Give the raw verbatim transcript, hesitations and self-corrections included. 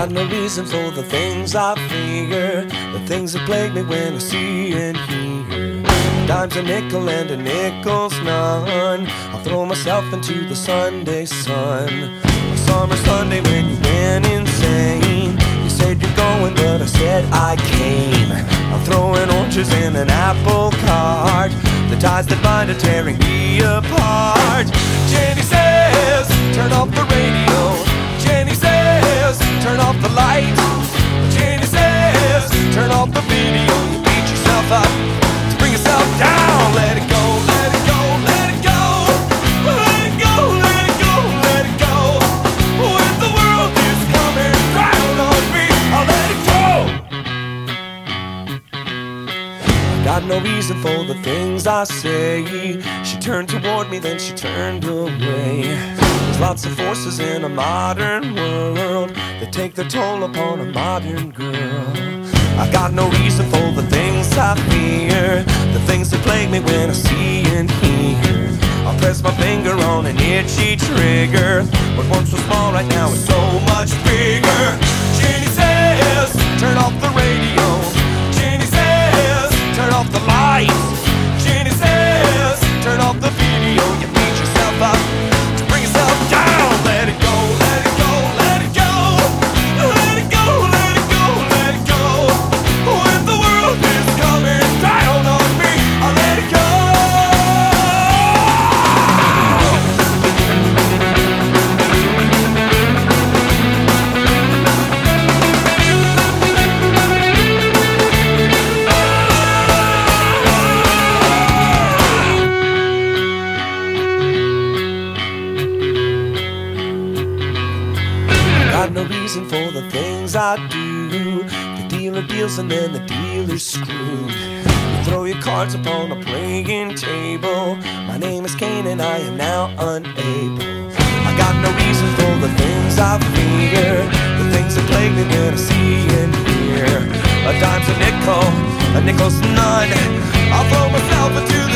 Got no reason for the things I fear, the things that plague me when I see and hear. Dime's a nickel and a nickel's none. I'll throw myself into the Sunday sun. A summer Sunday when you went insane. You said you're going, but I said I came. I'm throwing oranges in an apple cart. The ties that bind are tearing me apart. Jenny says, turn off the radio. Jenny says, turn off the light. Jenny says, turn off the video. You beat yourself up to bring yourself down. Let it go, let it go, let it go. Let it go, let it go, let it go. When the world is coming down on me, I'll let it go. Got no reason for the things I say. She turned toward me, then she turned away. There's lots of forces in a modern world that take their toll upon a modern girl. I got no reason for the things I fear, the things that plague me when I see and hear. I'll press my finger on an itchy trigger. What once was small right now is so much bigger. Jenny says, turn off the radio. Jenny says, turn off the lights. Jenny says, turn off the video. You beat yourself up to bring yourself down. Let it go, let it go, let it go. Let it go, let it go, let it go. When the world is coming down on me, I'll let it go. Got no reason for the things I do. The dealer deals and then the dealer's screwed. You throw your cards upon a playing table. My name is Cain and I am now unable. I got no reason for the things I fear, the things that plague me when I see and hear. A dime's a nickel, a nickel's none. I'll throw myself into the